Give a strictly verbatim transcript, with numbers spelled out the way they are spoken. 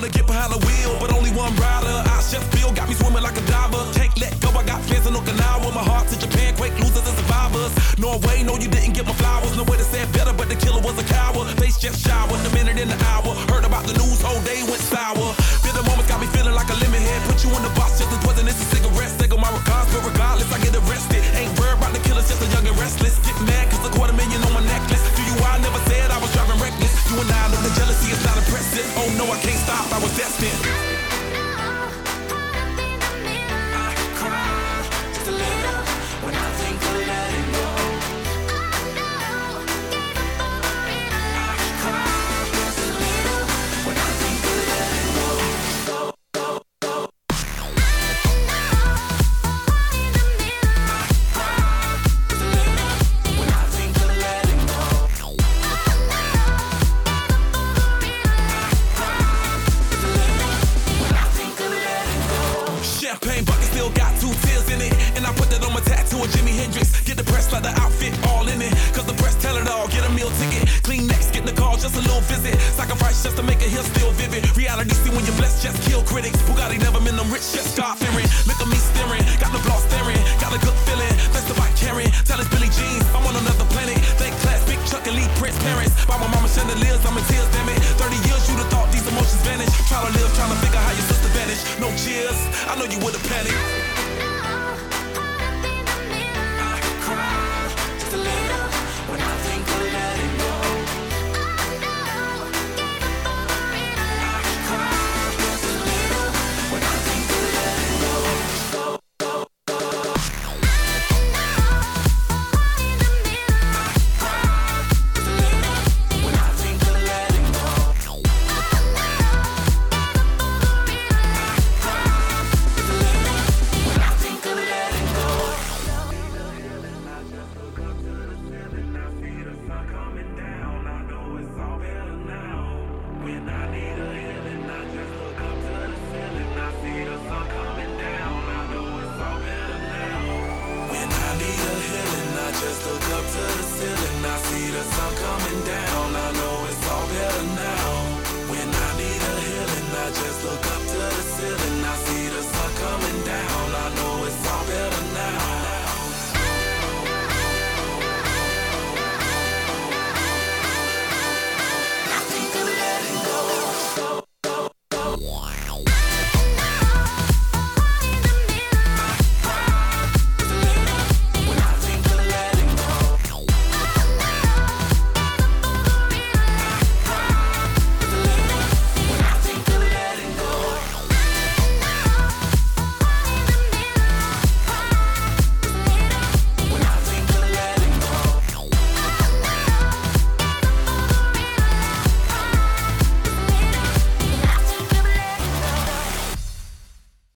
wanna get behind the wheel, but only one rider. I just feel got me swimming like a diver. Can't let go, I got fans in Okinawa. My heart to Japan, quake losers and survivors. Norway, no, you didn't get my flowers. No way to say it better, but the killer was a coward. Face just showered, a minute in the hour. Heard about the news, whole day went sour. Feel the moments got me feeling like a lemon head. Put you in the box just as poison, it's a cigarette. They go my regards, but regardless, I get arrested. Ain't worried about the killers, just a young and restless. Get mad cause a quarter million on my necklace. Do you I never said I was driving reckless. You and I know the jealousy is not impressive. Oh no, I can't stop, I was destined. Champagne bucket still got two tears in it. And I put that on my tattoo of Jimi Hendrix. Get the press like the outfit all in it. Cause the press tell it all, get a meal ticket. Clean next, get the call, just a little visit. Sacrifice just to make it here still vivid. Reality see when you're blessed, just kill critics. Bugatti never been them rich, just start fearing. Look at me staring, got the block staring. Got a good feeling, that's the bike carrying. Tell us Billie Jean, I'm on another planet. Thank class, big Chuck and Lee Prince parents. By my mama chandeliers, I'm in tears, damn it. thirty years you'd have thought these emotions vanish. Try to live, trying to figure how your sister vanished. No cheers, I know you would've panicked. Just look up to the ceiling, I see the sun coming down. I know it's all better now. When I need a healing, I just look up to the ceiling. I see the sun coming down. I know it's all better now. I think I'm letting go.